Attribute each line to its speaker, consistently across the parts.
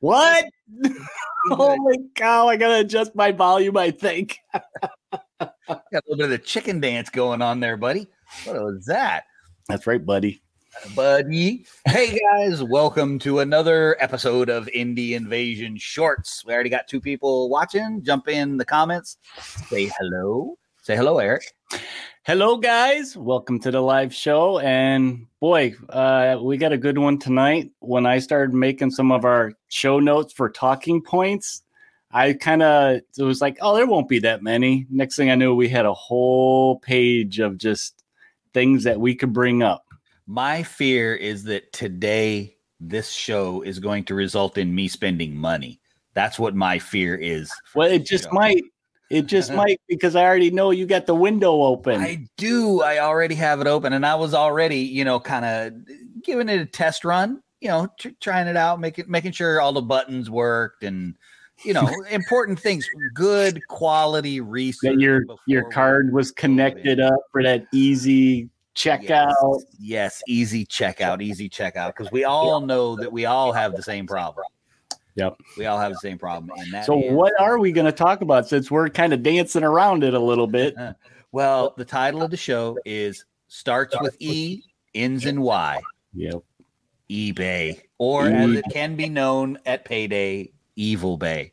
Speaker 1: What? Holy cow, I gotta adjust my volume, I think.
Speaker 2: Got a little bit of the chicken dance going on there, buddy. What was that?
Speaker 1: That's right, buddy.
Speaker 2: Hey guys, welcome to another episode of Indie Invasion Shorts. We already got 2 people watching. Jump in the comments. Say hello. Say hello, Eric.
Speaker 1: Hello, guys. Welcome to the live show. And boy, we got a good one tonight. When I started making some of our show notes for talking points, it was like, oh, there won't be that many. Next thing I knew, we had a whole page of just things that we could bring up.
Speaker 2: My fear is that today this show is going to result in me spending money. That's what my fear is.
Speaker 1: Well, it just might. It just might, because I already know you got the window open.
Speaker 2: I do. I already have it open, and I was already, kind of giving it a test run, trying it out, making sure all the buttons worked and, important things, good quality research.
Speaker 1: That your card was connected up for that easy checkout.
Speaker 2: Yes, easy checkout. Because we all know that we all have the same problem.
Speaker 1: Yep.
Speaker 2: We all have the same problem. And that
Speaker 1: what are we going to talk about, since we're kind of dancing around it a little bit?
Speaker 2: Well, the title of the show is starts with E, ends in Y.
Speaker 1: Yep.
Speaker 2: eBay, or as it can be known at Payday, Evil Bay.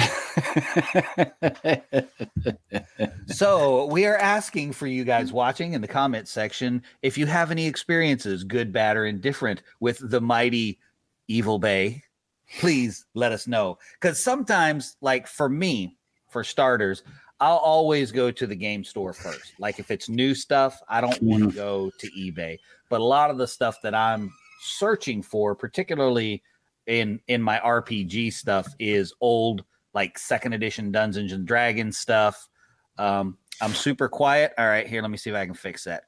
Speaker 2: So we are asking for you guys watching in the comment section if you have any experiences, good, bad, or indifferent, with the mighty Evil Bay. Please let us know, because sometimes, like for me, for starters, I'll always go to the game store first. Like if it's new stuff, I don't want to go to eBay. But a lot of the stuff that I'm searching for, particularly in my RPG stuff, is old, like 2nd edition Dungeons and Dragons stuff. I'm super quiet. All right, here, let me see if I can fix that.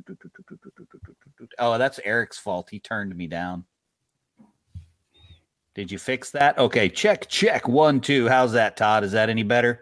Speaker 2: Oh, that's Eric's fault. He turned me down. Did you fix that? Okay, check. 1, 2. How's that, Todd? Is that any better?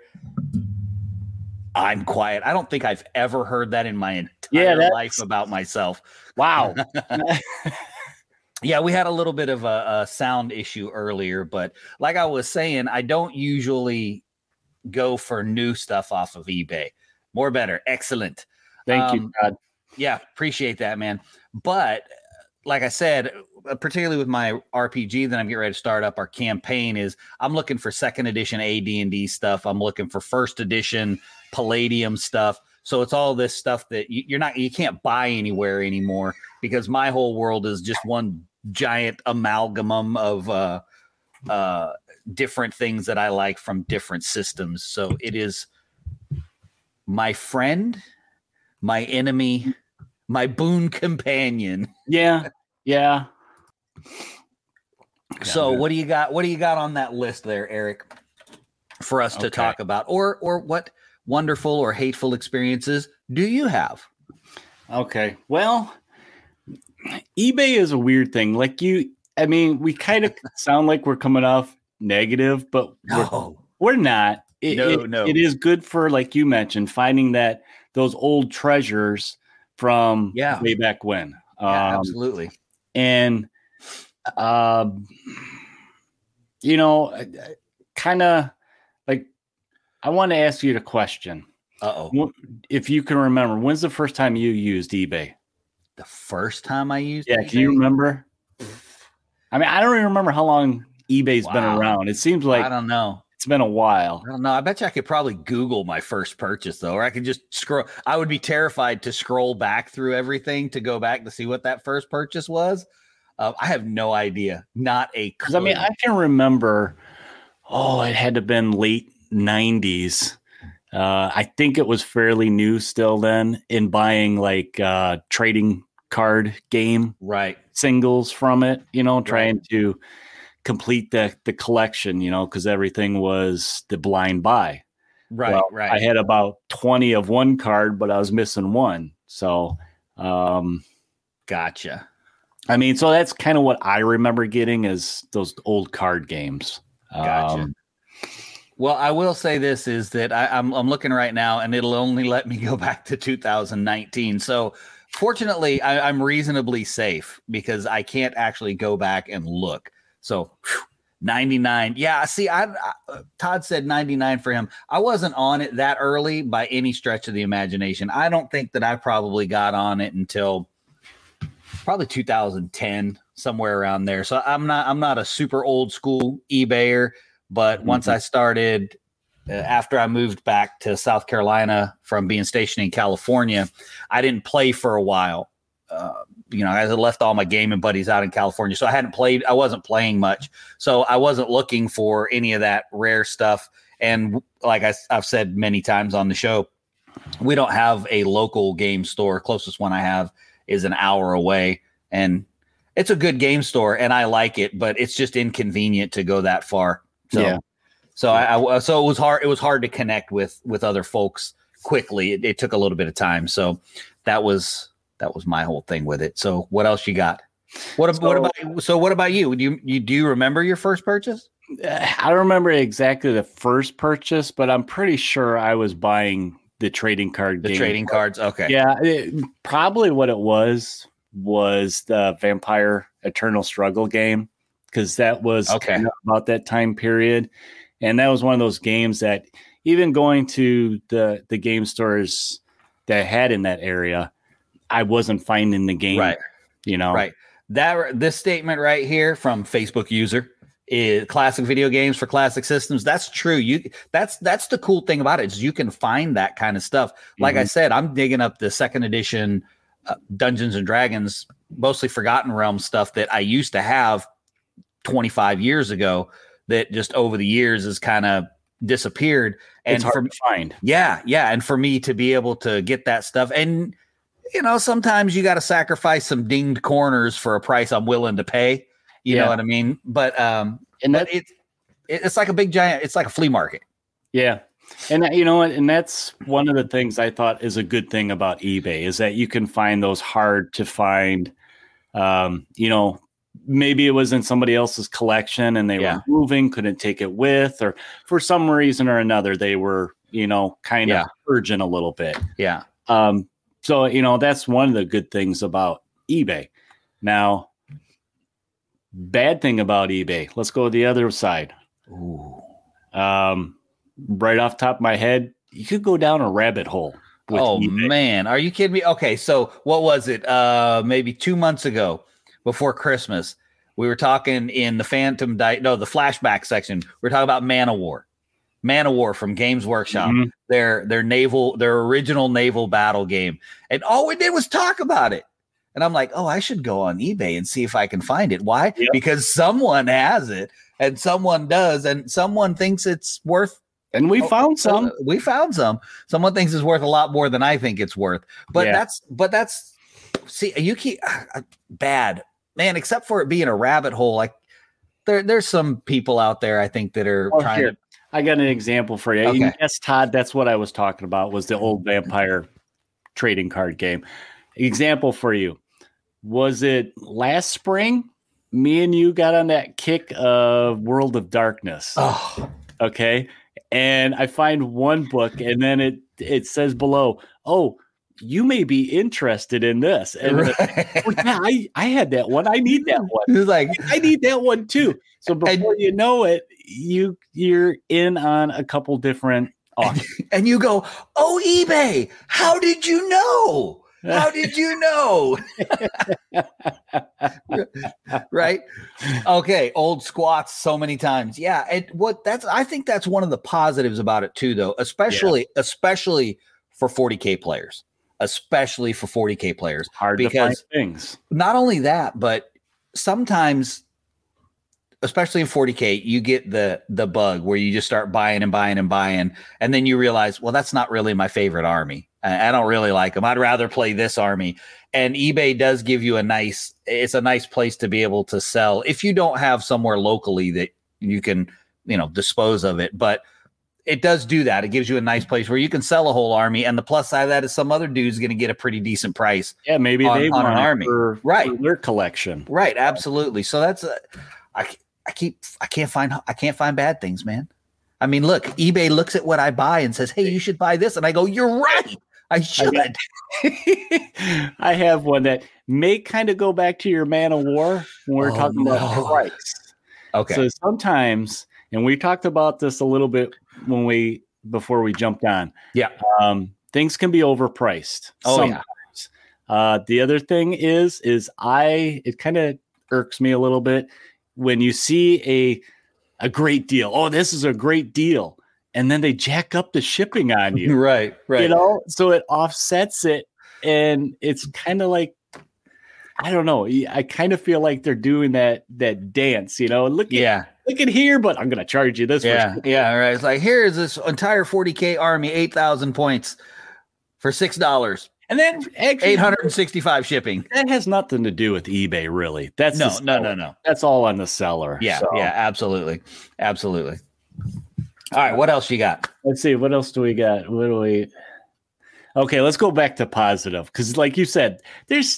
Speaker 2: I'm quiet. I don't think I've ever heard that in my entire life about myself.
Speaker 1: Wow.
Speaker 2: Yeah, we had a little bit of a sound issue earlier, but like I was saying, I don't usually go for new stuff off of eBay. More better. Excellent.
Speaker 1: Thank you, Todd.
Speaker 2: Yeah, appreciate that, man. But like I said, particularly with my RPG that I'm getting ready to start up, our campaign is I'm looking for 2nd edition AD&D stuff. I'm looking for 1st edition Palladium stuff. So it's all this stuff that you can't buy anywhere anymore, because my whole world is just one giant amalgam of different things that I like from different systems. So it is my friend, my enemy, my boon companion.
Speaker 1: Yeah.
Speaker 2: So what do you got? What do you got on that list there, Eric, for us to talk about? Or what wonderful or hateful experiences do you have? Okay.
Speaker 1: Well, eBay is a weird thing. We kind of sound like we're coming off negative, but we're not. It is good for, like you mentioned, finding those old treasures from way back when.
Speaker 2: Absolutely.
Speaker 1: And, kind of like, I want to ask you the question. If you can remember, when's the first time you used eBay?
Speaker 2: The first time I used eBay?
Speaker 1: Can you remember? I mean, I don't even remember how long eBay's been around. It seems like,
Speaker 2: I don't know.
Speaker 1: It's been a while.
Speaker 2: I don't know. I bet you I could probably Google my first purchase, though, or I could just scroll. I would be terrified to scroll back through everything to go back to see what that first purchase was. I have no idea. Not a clue.
Speaker 1: Because, I mean, I can remember, it had to have been late 90s. I think it was fairly new still then, in buying like trading card game singles from it, trying to complete the collection, because everything was the blind buy.
Speaker 2: Right.
Speaker 1: I had about 20 of one card, but I was missing one. So,
Speaker 2: gotcha.
Speaker 1: I mean, so that's kind of what I remember getting, is those old card games.
Speaker 2: Gotcha. Well, I will say this is that I'm looking right now, and it'll only let me go back to 2019. So fortunately, I'm reasonably safe, because I can't actually go back and look. So 99. Yeah, see, Todd said 99 for him. I wasn't on it that early by any stretch of the imagination. I don't think that I probably got on it until probably 2010, somewhere around there. So I'm not a super old school eBayer, but once I started after I moved back to South Carolina from being stationed in California, I didn't play for a while. I had left all my gaming buddies out in California, so I wasn't playing much. So I wasn't looking for any of that rare stuff. And like I've said many times on the show, we don't have a local game store. Closest one I have is an hour away, and it's a good game store and I like it, but it's just inconvenient to go that far. So, yeah. So it was hard. It was hard to connect with other folks quickly. It took a little bit of time. So that was my whole thing with it. So what else you got? What about you? Do you remember your first purchase?
Speaker 1: I don't remember exactly the first purchase, but I'm pretty sure I was buying the trading card.
Speaker 2: The trading cards. Okay.
Speaker 1: Yeah. Probably what it was the Vampire Eternal Struggle game, because that was about that time period. And that was one of those games that even going to the game stores that I had in that area, I wasn't finding the game.
Speaker 2: Right. Right. This statement right here from Facebook user is classic video games for classic systems. That's true. That's the cool thing about it is you can find that kind of stuff. Like I said, I'm digging up the second edition Dungeons and Dragons, mostly Forgotten Realms stuff that I used to have 25 years ago that just over the years has kind of disappeared. And
Speaker 1: it's hard to find.
Speaker 2: Yeah. Yeah. And for me to be able to get that stuff, and sometimes you got to sacrifice some dinged corners for a price I'm willing to pay. You know what I mean? But it's like a big giant. It's like a flea market.
Speaker 1: Yeah, and you know what? And that's one of the things I thought is a good thing about eBay is that you can find those hard to find. Maybe it was in somebody else's collection and they were moving, couldn't take it with, or for some reason or another they were kind of urgent a little bit.
Speaker 2: Yeah.
Speaker 1: So, that's one of the good things about eBay. Now, bad thing about eBay. Let's go to the other side.
Speaker 2: Ooh.
Speaker 1: Right off the top of my head, you could go down a rabbit hole.
Speaker 2: eBay. Man. Are you kidding me? Okay. So what was it? Maybe 2 months ago before Christmas, we were talking in the the flashback section. We were talking about Man of War from Games Workshop, their original naval battle game. And all we did was talk about it. And I'm like, I should go on eBay and see if I can find it. Why? Yep. Because someone has it and someone does, and someone thinks it's worth.
Speaker 1: And we found some.
Speaker 2: We found some. Someone thinks it's worth a lot more than I think it's worth. But that's see, you keep bad, man, except for it being a rabbit hole. Like there's some people out there, I think, that are trying to.
Speaker 1: I got an example for you. Okay. Yes, Todd, that's what I was talking about, was the old Vampire trading card game. Example for you. Was it last spring? Me and you got on that kick of World of Darkness.
Speaker 2: Oh.
Speaker 1: Okay. And I find one book and then it says below, you may be interested in this. And I had that one. I need that one.
Speaker 2: It's like,
Speaker 1: I need that one too. So before you know it, you're in on a couple different auctions.
Speaker 2: And you go, eBay, how did you know? How did you know? Right? Okay. Old squats so many times. Yeah. I think that's one of the positives about it too, though, especially for 40K players.
Speaker 1: Hard to find things.
Speaker 2: Not only that, but sometimes, especially in 40K, you get the bug where you just start buying and buying and buying. And then you realize, well, that's not really my favorite army. I don't really like them. I'd rather play this army. And eBay does give you a nice place to be able to sell if you don't have somewhere locally that you can, dispose of it. But it does do that. It gives you a nice place where you can sell a whole army. And the plus side of that is some other dude's going to get a pretty decent price.
Speaker 1: Yeah, maybe they want
Speaker 2: an army
Speaker 1: for their collection.
Speaker 2: Right. Absolutely. So that's I can't find bad things, man. I mean, look, eBay looks at what I buy and says, "Hey, you should buy this," and I go, "You're right, I should."
Speaker 1: I have one that may kind of go back to your Man of War when we're talking about price.
Speaker 2: Okay.
Speaker 1: So sometimes, and we talked about this a little bit before we jumped on.
Speaker 2: Yeah.
Speaker 1: Things can be overpriced.
Speaker 2: Oh,
Speaker 1: sometimes. The other thing is it kind of irks me a little bit when you see a great deal. Oh, this is a great deal. And then they jack up the shipping on you.
Speaker 2: Right.
Speaker 1: So it offsets it. And it's kind of like, I don't know. I kind of feel like they're doing that dance, look at here, but I'm going to charge you this.
Speaker 2: Yeah. Yeah. Right. It's like, here is this entire 40K army, 8,000 points for $6.
Speaker 1: And then actually
Speaker 2: 865 shipping.
Speaker 1: That has nothing to do with eBay, really. That's
Speaker 2: no.
Speaker 1: That's all on the seller.
Speaker 2: Yeah. So. Yeah, absolutely. Absolutely. All right. What else you got?
Speaker 1: Let's see. What else do we got? Okay, let's go back to positive. Because like you said, there's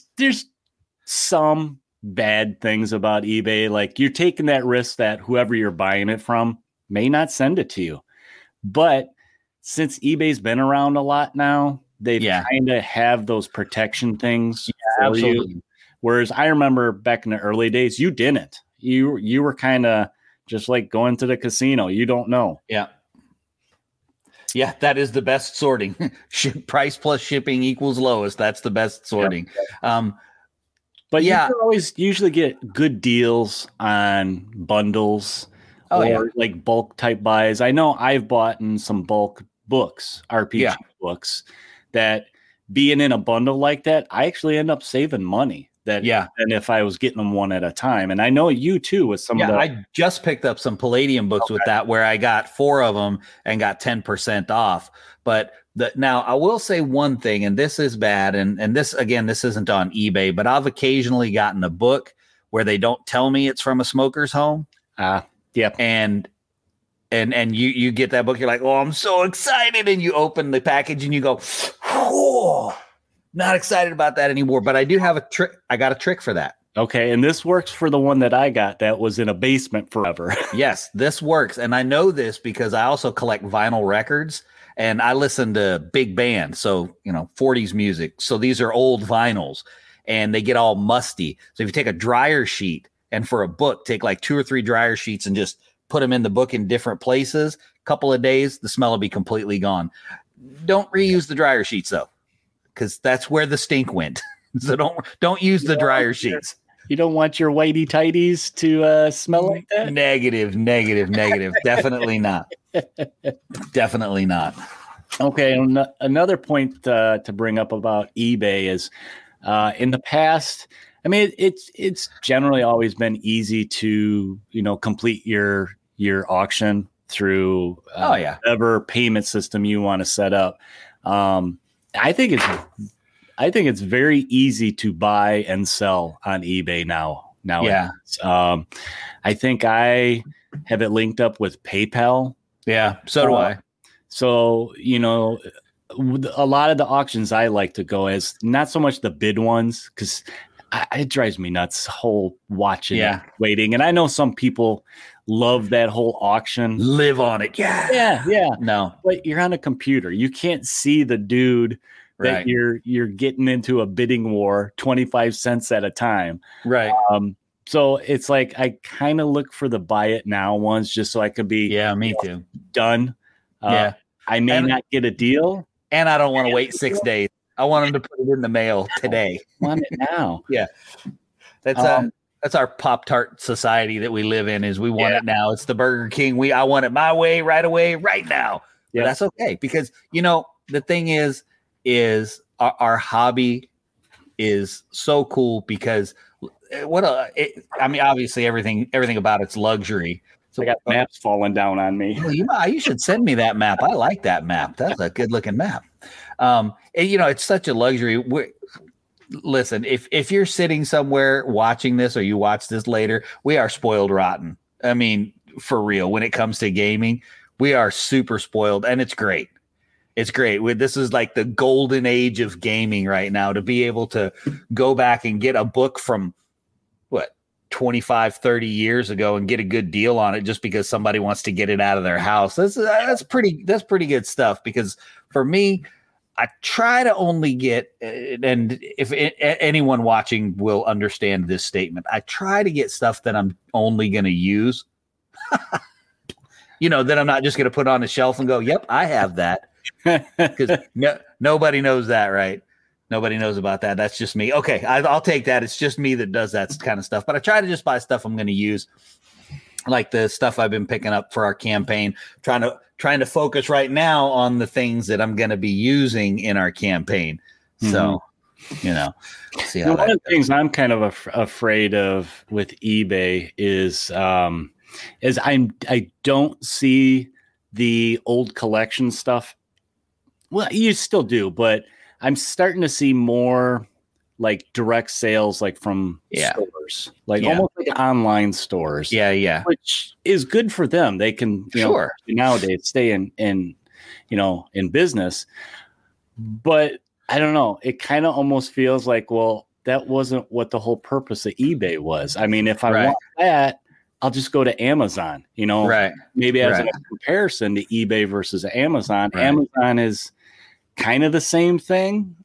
Speaker 1: some bad things about eBay. Like you're taking that risk that whoever you're buying it from may not send it to you. But since eBay's been around a lot now, they kind of have those protection things for
Speaker 2: absolutely.
Speaker 1: You. Whereas I remember back in the early days, you didn't. You were kind of just like going to the casino. You don't know.
Speaker 2: Yeah. Yeah, that is the best sorting. Price plus shipping equals lowest. That's the best sorting.
Speaker 1: Yep. But you can always usually get good deals on bundles or like bulk type buys. I know I've bought in some bulk books, RPG books, that being in a bundle like that, I actually end up saving money. And if I was getting them one at a time. And I know you too with some of the.
Speaker 2: I just picked up some Palladium books with that, where I got 4 of them and got 10% off. But now I will say one thing, and this is bad. And this, again, this isn't on eBay, but I've occasionally gotten a book where they don't tell me it's from a smoker's home.
Speaker 1: Yep.
Speaker 2: And you get that book, you're like, oh, I'm so excited. And you open the package and you go, whoa. Not excited about that anymore, but I do have a trick. I got a trick for that.
Speaker 1: Okay, and this works for the one that I got that was in a basement forever.
Speaker 2: Yes, this works. And I know this because I also collect vinyl records and I listen to big band. So, 40s music. So these are old vinyls and they get all musty. So if you take a dryer sheet and for a book, take like 2 or 3 dryer sheets and just put them in the book in different places, couple of days, the smell will be completely gone. Don't reuse the dryer sheets though, because that's where the stink went. So don't use the dryer sheets.
Speaker 1: You don't want your whitey tighties to smell like that?
Speaker 2: Negative. Definitely not. Definitely not.
Speaker 1: Okay. Another point to bring up about eBay is in the past, I mean, it's generally always been easy to, complete your auction through whatever payment system you want to set up. I think it's very easy to buy and sell on eBay now.
Speaker 2: Yeah.
Speaker 1: I think I have it linked up with PayPal.
Speaker 2: Yeah. So do I.
Speaker 1: So, a lot of the auctions I like to go as not so much the bid ones, because it drives me nuts whole watching and waiting. And I know some people love that whole auction.
Speaker 2: Live on it. Yeah. No.
Speaker 1: But you're on a computer. You can't see the dude that you're getting into a bidding war 25 cents at a time.
Speaker 2: Right.
Speaker 1: So it's like I kind of look for the buy it now ones just so I could be
Speaker 2: me too.
Speaker 1: Done. I may not get a deal.
Speaker 2: And I don't want to wait 6 days. I want them to put it in the mail today.
Speaker 1: I want it now.
Speaker 2: Yeah. That's our Pop-Tart society that we live in, is we want it now. It's the Burger King. I want it my way, right away, right now. Yeah. But that's okay. Because, the thing is our hobby is so cool because obviously everything about it's luxury.
Speaker 1: So I got maps falling down on me.
Speaker 2: Well, you should send me that map. I like that map. That's a good looking map. And, it's such a luxury. Listen, if you're sitting somewhere watching this or you watch this later, we are spoiled rotten. I mean, for real, when it comes to gaming, we are super spoiled and it's great. It's great. This is like the golden age of gaming right now, to be able to go back and get a book from 25, 30 years ago and get a good deal on it just because somebody wants to get it out of their house. That's pretty good stuff, because for me, I try to only get, and if anyone watching will understand this statement, I try to get stuff that I'm only going to use. That I'm not just going to put on a shelf and go, yep, I have that. Because nobody knows that, right? Nobody knows about that. That's just me. Okay, I'll take that. It's just me that does that kind of stuff. But I try to just buy stuff I'm going to use, like the stuff I've been picking up for our campaign, trying to focus right now on the things that I'm going to be using in our campaign. So, see how
Speaker 1: one of the things I'm kind of afraid of with eBay is I don't see the old collection stuff. Well, you still do, but I'm starting to see more like direct sales, like from stores, like almost like online stores.
Speaker 2: Yeah.
Speaker 1: Which is good for them. They can, nowadays stay in business. But I don't know. It kind of almost feels like, well, that wasn't what the whole purpose of eBay was. I mean, if I want that, I'll just go to Amazon, maybe as a comparison to eBay versus Amazon. Right. Amazon is kind of the same thing.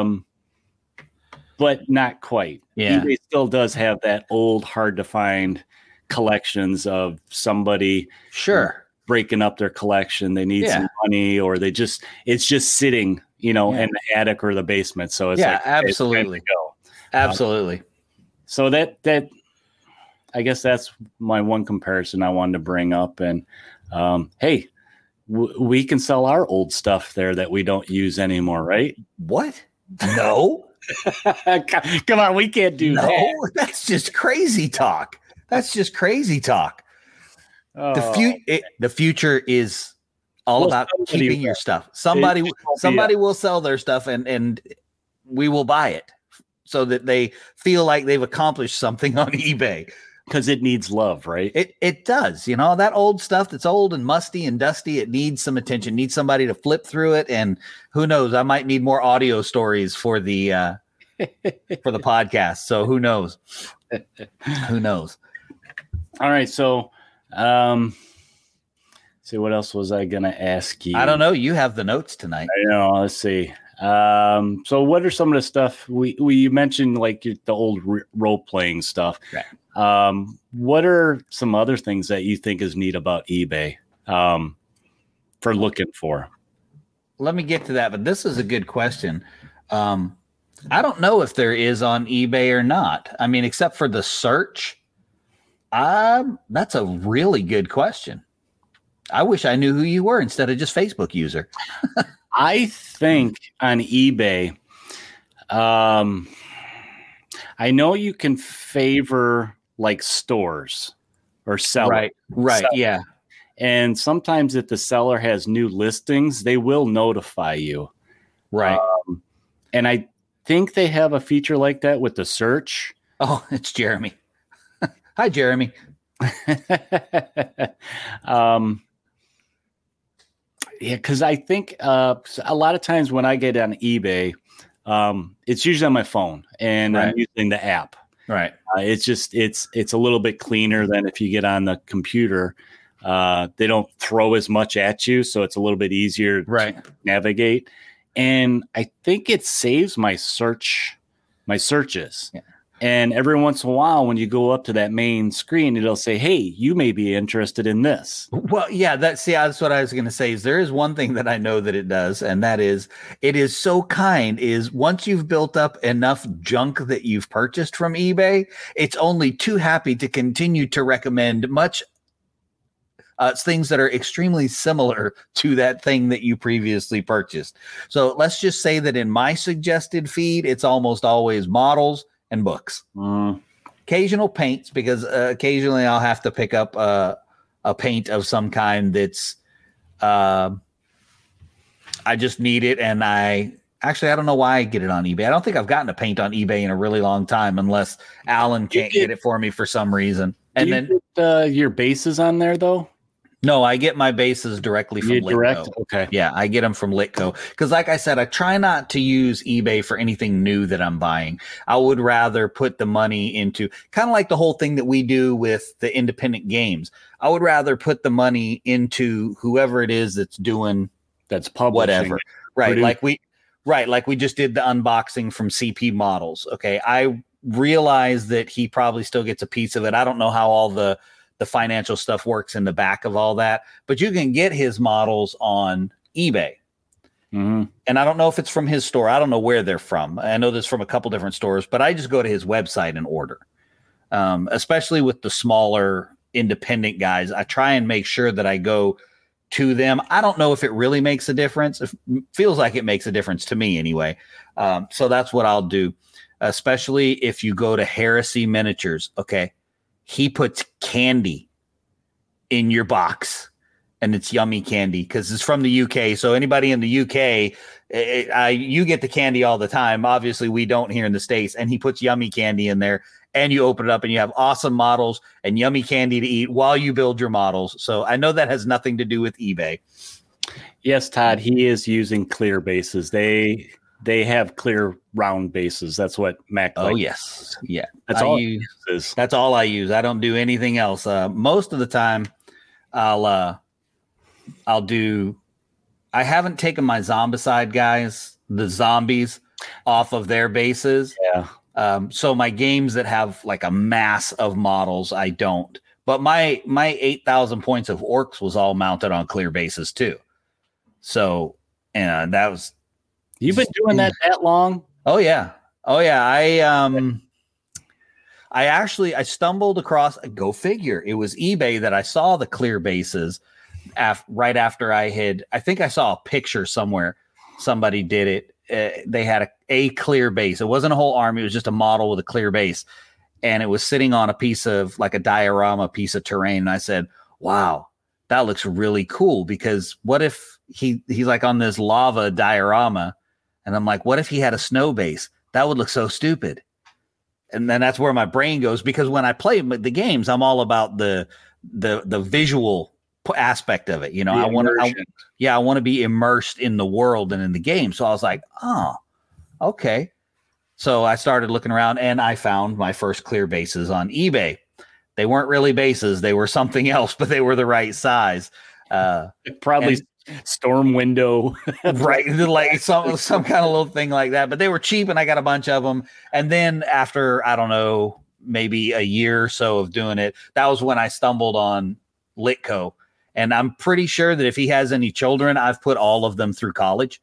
Speaker 1: But not quite. Yeah. eBay still does have that old, hard to find collections of somebody breaking up their collection. They need some money, or it's just sitting, in the attic or the basement. So it's
Speaker 2: absolutely. Absolutely.
Speaker 1: So that I guess that's my one comparison I wanted to bring up. And hey, we can sell our old stuff there that we don't use anymore, right?
Speaker 2: What? No.
Speaker 1: Come on, we can't do that.
Speaker 2: That's just crazy talk. Oh. The future is all about keeping your stuff. Somebody will sell their stuff and we will buy it so that they feel like they've accomplished something on eBay.
Speaker 1: Because it needs love, right?
Speaker 2: It does. that old stuff that's old and musty and dusty, it needs some attention, needs somebody to flip through it. And who knows, I might need more audio stories for the podcast. So who knows? Who knows?
Speaker 1: All right. So see, what else was I going to ask you?
Speaker 2: I don't know. You have the notes tonight.
Speaker 1: I know. Let's see. So what are some of the stuff we mentioned, like the old role playing stuff?
Speaker 2: Right.
Speaker 1: What are some other things that you think is neat about eBay for looking for?
Speaker 2: Let me get to that, but this is a good question. I don't know if there is on eBay or not. I mean, except for the search. That's a really good question. I wish I knew who you were instead of just Facebook user.
Speaker 1: I think on eBay, I know you can favor like stores or sellers.
Speaker 2: Right. Yeah.
Speaker 1: And sometimes if the seller has new listings, they will notify you.
Speaker 2: Right.
Speaker 1: And I think they have a feature like that with the search.
Speaker 2: Oh, it's Jeremy. Hi, Jeremy.
Speaker 1: Because I think a lot of times when I get on eBay, it's usually on my phone and I'm using the app.
Speaker 2: Right.
Speaker 1: It's a little bit cleaner than if you get on the computer. They don't throw as much at you, so it's a little bit easier to navigate. And I think it saves my searches. Yeah. And every once in a while, when you go up to that main screen, it'll say, hey, you may be interested in this.
Speaker 2: Well, yeah, that's what I was going to say. Is there is one thing that I know that it does, and that is it is so kind is once you've built up enough junk that you've purchased from eBay, it's only too happy to continue to recommend things that are extremely similar to that thing that you previously purchased. So let's just say that in my suggested feed, it's almost always models and books. Occasional paints, because occasionally I'll have to pick up a paint of some kind that's I just need it, and I don't know why I get it on eBay. I don't think I've gotten a paint on eBay in a really long time, unless Alan can't get it for me for some reason. And then
Speaker 1: get, your bases on there though.
Speaker 2: No, I get my bases directly from Litco.
Speaker 1: Okay.
Speaker 2: Yeah, I get them from Litco. Because like I said, I try not to use eBay for anything new that I'm buying. I would rather put the money into kind of like the whole thing that we do with the independent games. I would rather put the money into whoever it is that's doing
Speaker 1: that's publishing.
Speaker 2: Whatever. Right. Like Right. Like we just did the unboxing from CP Models. Okay. I realize that he probably still gets a piece of it. I don't know how all the financial stuff works in the back of all that, but you can get his models on eBay.
Speaker 1: Mm-hmm.
Speaker 2: And I don't know if it's from his store. I don't know where they're from. I know this from a couple different stores, but I just go to his website and order. Especially with the smaller independent guys, I try and make sure that I go to them. I don't know if it really makes a difference. It feels like it makes a difference to me anyway. So that's what I'll do, especially if you go to Heresy Miniatures. Okay. He puts candy in your box, and it's yummy candy because it's from the UK. So anybody in the UK, you get the candy all the time. Obviously, we don't here in the States. And he puts yummy candy in there, and you open it up and you have awesome models and yummy candy to eat while you build your models. So I know that has nothing to do with eBay.
Speaker 1: Yes, Todd, he is using clear bases. They have clear round bases. That's what Mac.
Speaker 2: Oh, yes. Yeah.
Speaker 1: That's all I use.
Speaker 2: That's all I use. I don't do anything else. Most of the time I'll do, I haven't taken my Zombicide guys, the zombies, off of their bases.
Speaker 1: Yeah.
Speaker 2: So my games that have like a mass of models, I don't. But my 8,000 points of orcs was all mounted on clear bases too. So, and that was.
Speaker 1: You've been doing that long?
Speaker 2: Oh yeah. I stumbled across. Go figure. It was eBay that I saw the clear bases. Right after I think I saw a picture somewhere. Somebody did it. They had a clear base. It wasn't a whole army. It was just a model with a clear base. And it was sitting on a piece of like a diorama piece of terrain. And I said, wow, that looks really cool. Because what if he's like on this lava diorama? And I'm like, what if he had a snow base? That would look so stupid. And then that's where my brain goes. Because when I play the games, I'm all about the visual aspect of it. You know, I want to be immersed in the world and in the game. So I was like, oh, okay. So I started looking around and I found my first clear bases on eBay. They weren't really bases. They were something else, but they were the right size.
Speaker 1: Probably storm window,
Speaker 2: right? Like some kind of little thing like that, but they were cheap and I got a bunch of them. And then after, I don't know, maybe a year or so of doing it, that was when I stumbled on Litco. And I'm pretty sure that if he has any children, I've put all of them through college.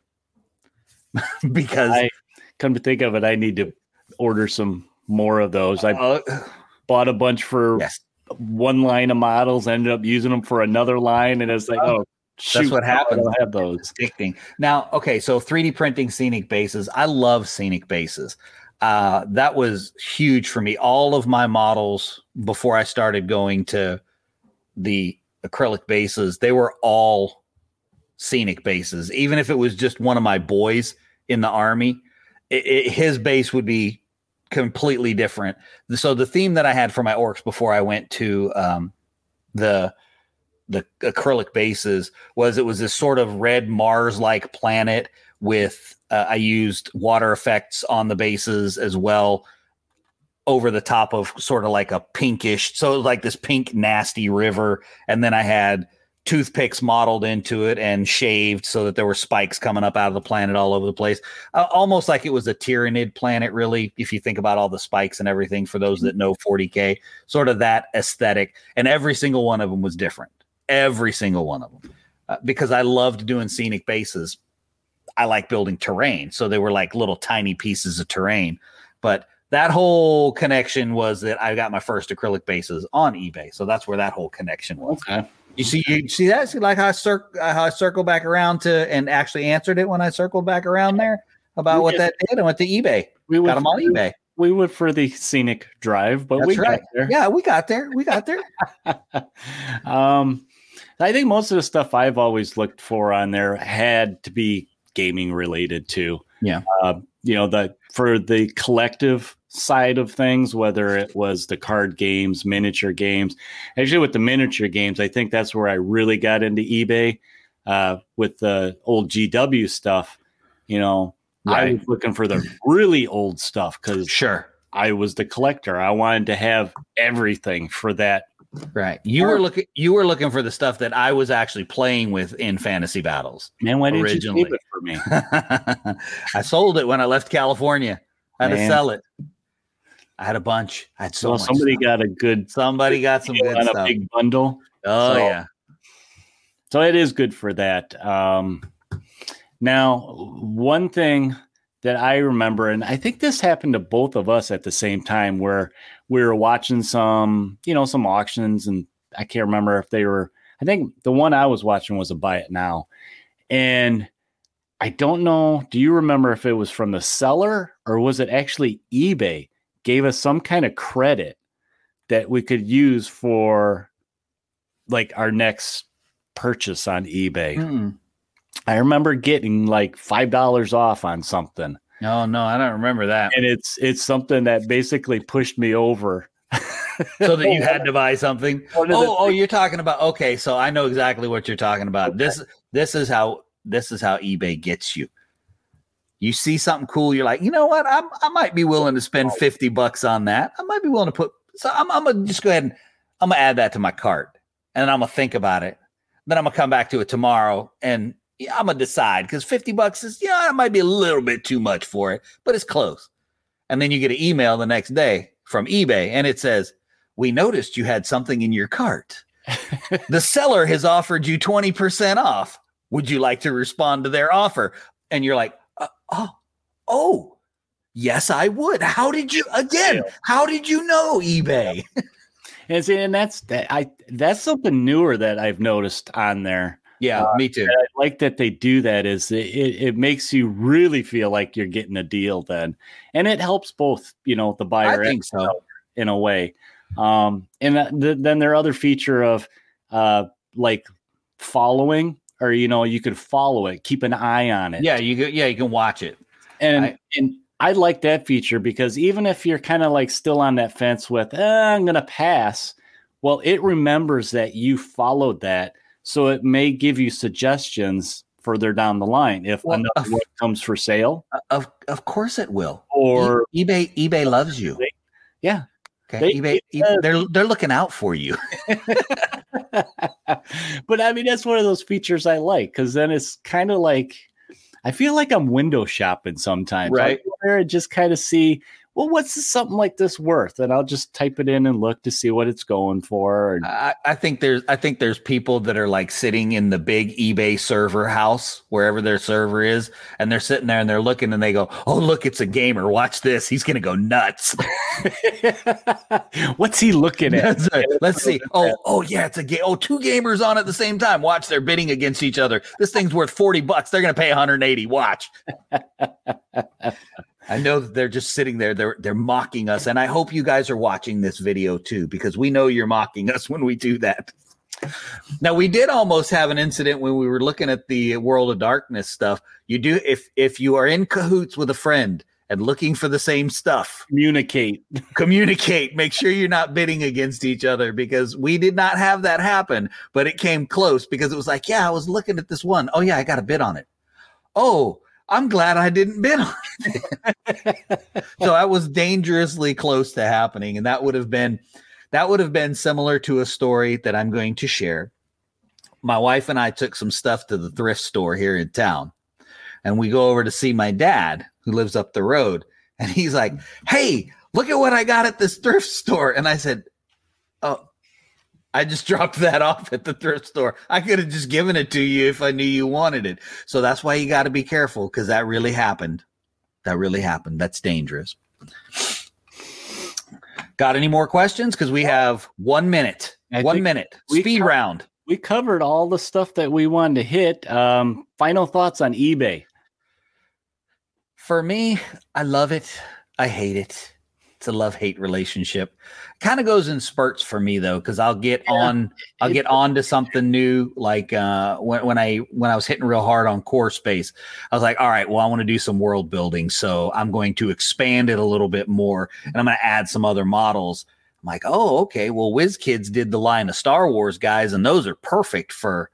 Speaker 2: Because
Speaker 1: I come to think of it, I need to order some more of those. I bought a bunch for one line of models, ended up using them for another line. And it's like, shoot,
Speaker 2: that's what happens.
Speaker 1: I don't have those.
Speaker 2: Addicting. Now, okay, so 3D printing scenic bases. I love scenic bases. That was huge for me. All of my models before I started going to the acrylic bases, they were all scenic bases. Even if it was just one of my boys in the army, his base would be completely different. So the theme that I had for my orcs before I went to the acrylic bases was it was this sort of red Mars-like planet with I used water effects on the bases as well, over the top of sort of like a pinkish, so it was like this pink nasty river, and then I had toothpicks modeled into it and shaved so that there were spikes coming up out of the planet all over the place, almost like it was a Tyranid planet, really, if you think about all the spikes and everything. For those that know 40K, sort of that aesthetic, and every single one of them was different. Every single one of them, because I loved doing scenic bases. I like building terrain, so they were like little tiny pieces of terrain, but that whole connection was that I got my first acrylic bases on eBay. So that's where that whole connection was. Okay. You see that? See like how I circle back around to and actually answered it when I circled back around there about what that did. I went to eBay. Got them on eBay.
Speaker 1: We went for the scenic drive, but we got there.
Speaker 2: Yeah, we got there.
Speaker 1: I think most of the stuff I've always looked for on there had to be gaming related too.
Speaker 2: Yeah.
Speaker 1: For the collective side of things, whether it was the card games, miniature games. Actually, with the miniature games, I think that's where I really got into eBay with the old GW stuff. Right. I was looking for the really old stuff because I was the collector. I wanted to have everything for that
Speaker 2: Right. You were looking for the stuff that I was actually playing with in fantasy battles.
Speaker 1: Man, why didn't you keep it for me?
Speaker 2: I sold it when I left California. I had to sell it. I had a bunch. I had so much.
Speaker 1: Somebody got
Speaker 2: some good
Speaker 1: on
Speaker 2: stuff.
Speaker 1: A big bundle.
Speaker 2: Oh yeah.
Speaker 1: So it is good for that. Now, one thing that I remember, and I think this happened to both of us at the same time, where we were watching some auctions, and I can't remember if they were, I think the one I was watching was a Buy It Now. And I don't know, do you remember if it was from the seller or was it actually eBay gave us some kind of credit that we could use for like our next purchase on eBay?
Speaker 2: Mm-hmm.
Speaker 1: I remember getting like $5 off on something.
Speaker 2: No, I don't remember that.
Speaker 1: And it's something that basically pushed me over.
Speaker 2: So that you had to buy something. You're talking about, okay, so I know exactly what you're talking about. Okay. This is how eBay gets you. You see something cool, you're like, you know what? I might be willing to spend $50 on that. I might be willing to put, so I'm gonna just go ahead and I'm gonna add that to my cart, and I'm gonna think about it. Then I'm gonna come back to it tomorrow, and I'm gonna decide, because $50 is, it might be a little bit too much for it, but it's close. And then you get an email the next day from eBay, and it says, "We noticed you had something in your cart. The seller has offered you 20% off. Would you like to respond to their offer?" And you're like, oh, yes, I would. How did you know eBay?
Speaker 1: And that's something newer that I've noticed on there.
Speaker 2: Yeah, me too.
Speaker 1: I like that they do that. Is it makes you really feel like you're getting a deal then, and it helps both, the buyer and the seller in a way. And then their other feature of like following, or you could follow it, keep an eye on it.
Speaker 2: Yeah, you can watch it.
Speaker 1: And I like that feature, because even if you're kind of like still on that fence with I'm gonna pass, well, it remembers that you followed that. So it may give you suggestions further down the line if another one comes for sale.
Speaker 2: Of course it will.
Speaker 1: Or
Speaker 2: eBay loves you.
Speaker 1: Yeah.
Speaker 2: Okay. eBay, they're looking out for you.
Speaker 1: But I mean, that's one of those features I like, because then it's kind of like, I feel like I'm window shopping sometimes.
Speaker 2: Right.
Speaker 1: I'll go there and just kind of see, well, what's something like this worth? And I'll just type it in and look to see what it's going for.
Speaker 2: I think there's people that are like sitting in the big eBay server house, wherever their server is, and they're sitting there and they're looking and they go, "Oh, look, it's a gamer. Watch this. He's going to go nuts."
Speaker 1: What's he looking at?
Speaker 2: Let's see. Oh yeah, it's a game. Oh, two gamers on at the same time. Watch, they're bidding against each other. This thing's worth $40. They're going to pay 180. Watch. I know that they're just sitting there. They're mocking us. And I hope you guys are watching this video too, because we know you're mocking us when we do that. Now, we did almost have an incident when we were looking at the World of Darkness stuff. You do, if you are in cahoots with a friend and looking for the same stuff, communicate. Make sure you're not bidding against each other, because we did not have that happen, but it came close, because it was like, yeah, I was looking at this one. Oh yeah, I got a bid on it. Oh, I'm glad I didn't bid on it. So I was dangerously close to happening. And that would have been similar to a story that I'm going to share. My wife and I took some stuff to the thrift store here in town, and we go over to see my dad, who lives up the road. And he's like, "Hey, look at what I got at this thrift store." And I said, "Oh, I just dropped that off at the thrift store. I could have just given it to you if I knew you wanted it." So that's why you got to be careful, because that really happened. That's dangerous. Got any more questions? Because we have 1 minute. 1 minute. Speed round.
Speaker 1: We covered all the stuff that we wanted to hit. Final thoughts on eBay.
Speaker 2: For me, I love it. I hate it. It's a love-hate relationship. Kind of goes in spurts for me though, because I'll get on to something new. Like when I was hitting real hard on Core Space, I was like, all right, well, I want to do some world building, so I'm going to expand it a little bit more, and I'm going to add some other models. I'm like, oh, okay, well, WizKids did the line of Star Wars guys, and those are perfect for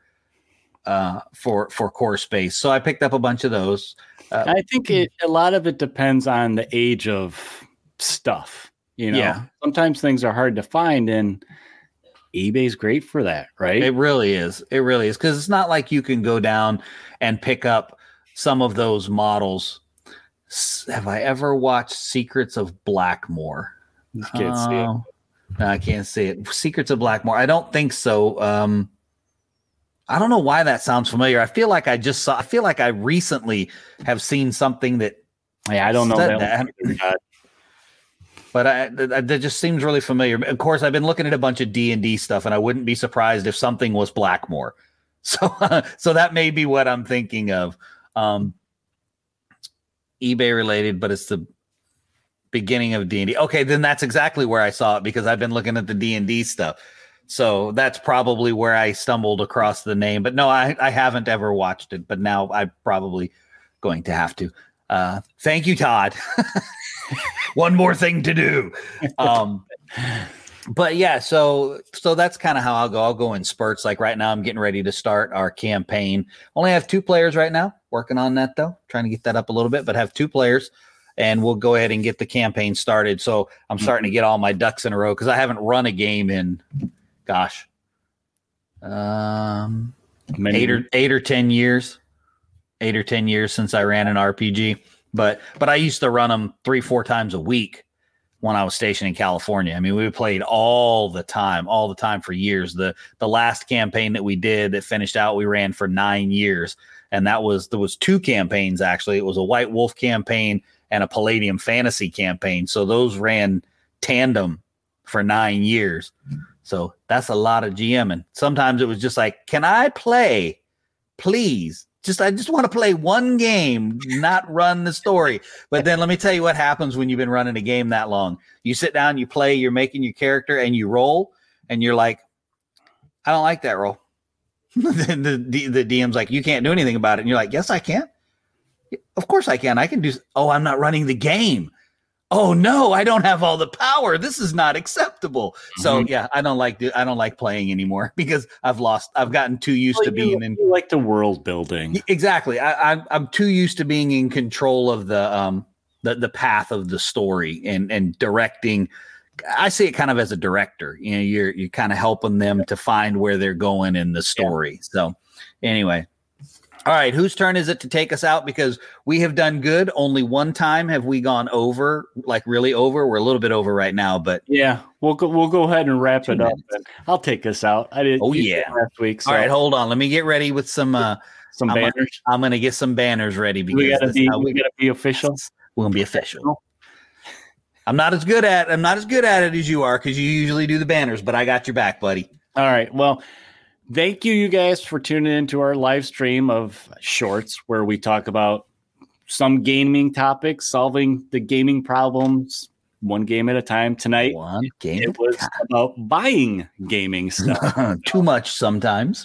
Speaker 2: Core Space. So I picked up a bunch of those.
Speaker 1: I think a lot of it depends on the age of stuff. Yeah. Sometimes things are hard to find, and eBay's great for that, right?
Speaker 2: It really is. It really is. Because it's not like you can go down and pick up some of those models. Have I ever watched Secrets of Blackmore?
Speaker 1: Can't see it.
Speaker 2: I can't see it. Secrets of Blackmore. I don't think so. I don't know why that sounds familiar. I feel like I recently have seen something that.
Speaker 1: Yeah, I don't know that.
Speaker 2: But that just seems really familiar. Of course, I've been looking at a bunch of D&D stuff, and I wouldn't be surprised if something was Blackmore. So that may be what I'm thinking of. eBay related, but it's the beginning of D&D. Okay, then that's exactly where I saw it because I've been looking at the D&D stuff. So that's probably where I stumbled across the name. But no, I haven't ever watched it, but now I'm probably going to have to. Thank you, Todd. One more thing to do. But yeah, so that's kind of how I'll go. I'll go in spurts. Like right now, I'm getting ready to start our campaign. Only have 2 players right now. Working on that though, trying to get that up a little bit, but have 2 players, and we'll go ahead and get the campaign started. So I'm starting to get all my ducks in a row because I haven't run a game in, gosh, 8 or 10 years. 8 or 10 years since I ran an RPG. But I used to run them 3-4 times a week when I was stationed in California. I mean, we played all the time for years. The last campaign that we did that finished out, we ran for 9 years. And there was 2 campaigns, actually. It was a White Wolf campaign and a Palladium Fantasy campaign. So those ran tandem for 9 years. So that's a lot of GMing. Sometimes it was just like, can I play, please? I just want to play one game, not run the story. But then let me tell you what happens when you've been running a game that long. You sit down, you play, you're making your character, and you roll, and you're like, I don't like that roll. the DM's like, you can't do anything about it. And you're like, yes, I can. Of course I can. I can do. Oh, I'm not running the game. Oh no, I don't have all the power. This is not acceptable. So yeah, I don't like playing anymore because I've gotten too used to being in.
Speaker 1: You like the world building.
Speaker 2: Exactly. I'm too used to being in control of the path of the story and directing. I see it kind of as a director. You know, you're kind of helping them to find where they're going in the story. Yeah. So anyway. All right, whose turn is it to take us out? Because we have done good. Only one time have we gone over, like really over. We're a little bit over right now, but
Speaker 1: yeah, we'll go ahead and wrap it up. I'll take us out. I did.
Speaker 2: Oh yeah,
Speaker 1: last week. So.
Speaker 2: All right, hold on. Let me get ready with some
Speaker 1: banners.
Speaker 2: I'm gonna get some banners ready because
Speaker 1: we gotta be official.
Speaker 2: We're gonna be official. I'm not as good at it as you are because you usually do the banners, but I got your back, buddy.
Speaker 1: All right. Well. Thank you guys for tuning into our live stream of shorts where we talk about some gaming topics, solving the gaming problems one game at a time. Tonight, it was about buying gaming stuff.
Speaker 2: Too much sometimes.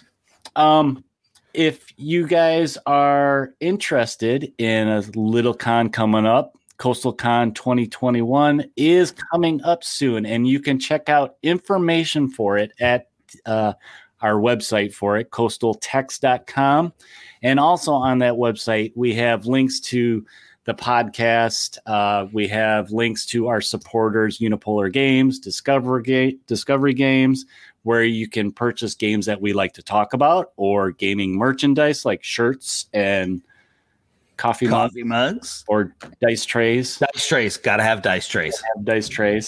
Speaker 1: If you guys are interested in a little con coming up, Coastal Con 2021 is coming up soon, and you can check out information for it at our website for it, coastaltex.com. And also on that website, we have links to the podcast. We have links to our supporters, Unipolar Games, Discovery Games, where you can purchase games that we like to talk about, or gaming merchandise like shirts and coffee mugs or dice trays.
Speaker 2: Dice trays. Got to have dice trays.
Speaker 1: Dice trays.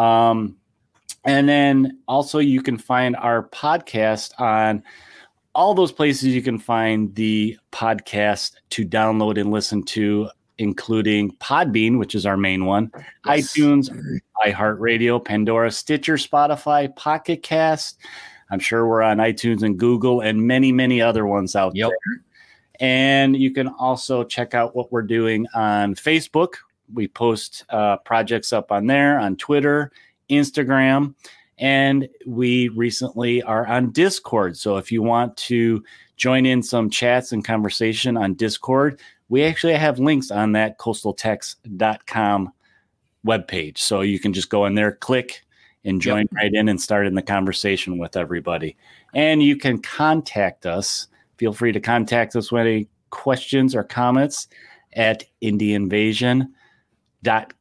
Speaker 1: And then also you can find our podcast on all those places you can find the podcast to download and listen to, including Podbean, which is our main one, yes. iTunes, iHeartRadio, Pandora, Stitcher, Spotify, Pocket Cast. I'm sure we're on iTunes and Google and many, many other ones out there. And you can also check out what we're doing on Facebook. We post projects up on there, on Twitter, Instagram, and we recently are on Discord. So if you want to join in some chats and conversation on Discord, we actually have links on that coastaltex.com webpage. So you can just go in there, click, and join right in and start in the conversation with everybody. And you can contact us. Feel free to contact us with any questions or comments at indieinvasion.com.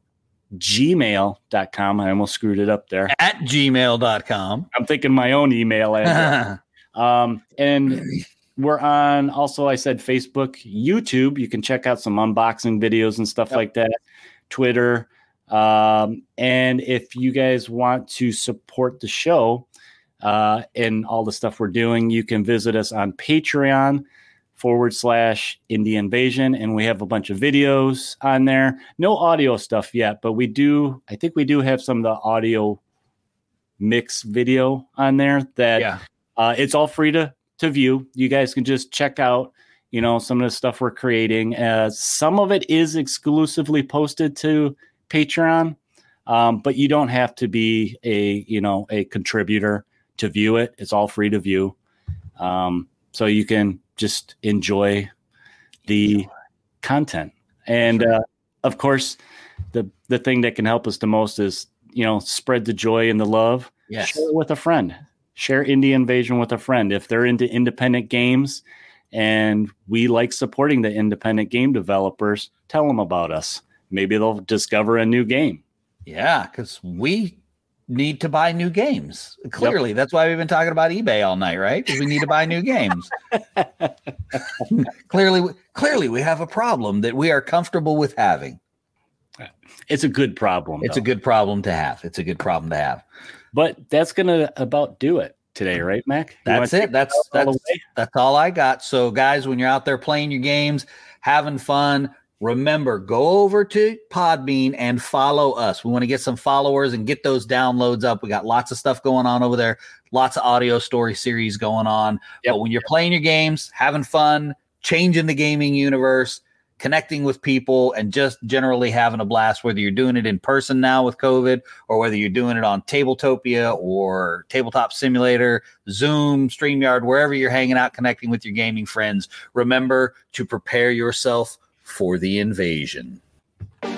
Speaker 1: gmail.com. I almost screwed it up there.
Speaker 2: At gmail.com.
Speaker 1: I'm thinking my own email address. And we're on also, I said Facebook, YouTube. You can check out some unboxing videos and stuff like that. Twitter. And if you guys want to support the show and all the stuff we're doing, you can visit us on Patreon /Indie Invasion. And we have a bunch of videos on there. No audio stuff yet, but I think we do have some of the audio mix video on there that it's all free to view. You guys can just check out, some of the stuff we're creating. Some of it is exclusively posted to Patreon, but you don't have to be a contributor to view it. It's all free to view. So you can just enjoy the content. And of course, the thing that can help us the most is, spread the joy and the love.
Speaker 2: Yes.
Speaker 1: Share it with a friend. Share Indie Invasion with a friend. If they're into independent games and we like supporting the independent game developers, tell them about us. Maybe they'll discover a new game. Yeah,
Speaker 2: because we need to buy new games. Clearly, that's why we've been talking about eBay all night, right? Because we need to buy new games. Clearly, we have a problem that we are comfortable with having.
Speaker 1: It's a good problem.
Speaker 2: It's a good problem to have. It's a good problem to have.
Speaker 1: But that's going to about do it today, right, Mac?
Speaker 2: That's it. That's all I got. So, guys, when you're out there playing your games, having fun, remember, go over to Podbean and follow us. We want to get some followers and get those downloads up. We got lots of stuff going on over there, lots of audio story series going on. Yep. But when you're playing your games, having fun, changing the gaming universe, connecting with people, and just generally having a blast, whether you're doing it in person now with COVID or whether you're doing it on Tabletopia or Tabletop Simulator, Zoom, StreamYard, wherever you're hanging out, connecting with your gaming friends, remember to prepare yourself for the invasion.